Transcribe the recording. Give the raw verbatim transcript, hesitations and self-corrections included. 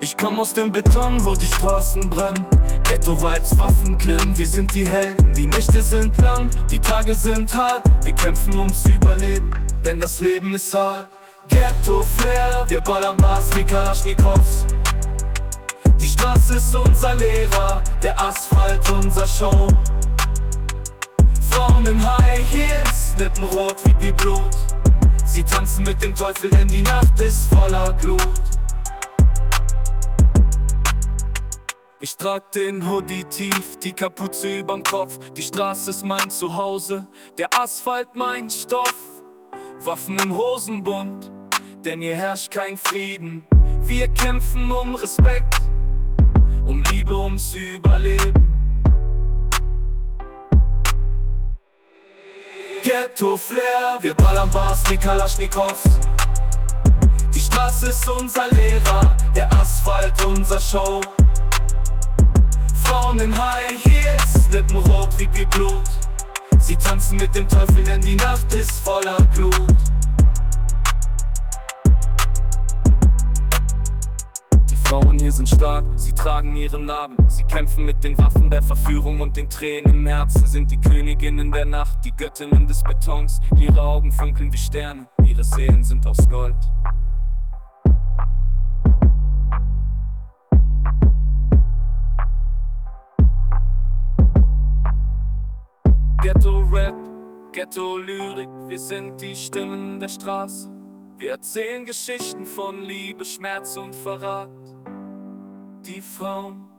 Ich komm aus dem Beton, wo die Straßen brennen. Ghetto-Vibes, Waffen klirren, wir sind die Helden. Die Nächte sind lang, die Tage sind hart. Wir kämpfen ums Überleben, denn das Leben ist hart. Ghetto-Flair, wir ballern Maß wie Kalaschnikows. Die Straße ist unser Lehrer, der Asphalt unser Show. Frauen in High Heels, Lippen rot wie die Blut. Sie tanzen mit dem Teufel, denn die Nacht ist voller Glut. Ich trag den Hoodie tief, die Kapuze überm Kopf. Die Straße ist mein Zuhause, der Asphalt mein Stoff. Waffen im Hosenbund, denn hier herrscht kein Frieden. Wir kämpfen um Respekt, um Liebe, ums Überleben. Ghetto-Flair, wir ballern Bars wie Kalaschnikows. Die Straße ist unser Lehrer, der Asphalt unser Show. Frauen in High Heels, Lippen rot wie die Blut. Sie tanzen mit dem Teufel, denn die Nacht ist voller Glut. Die Frauen hier sind stark, sie tragen ihren Namen. Sie kämpfen mit den Waffen der Verführung und den Tränen im Herzen. Sind die Königinnen der Nacht, die Göttinnen des Betons. Ihre Augen funkeln wie Sterne, ihre Seelen sind aus Gold. Ghetto-Rap, Ghetto-Lyrik, wir sind die Stimmen der Straße. Wir erzählen Geschichten von Liebe, Schmerz und Verrat. Die Frauen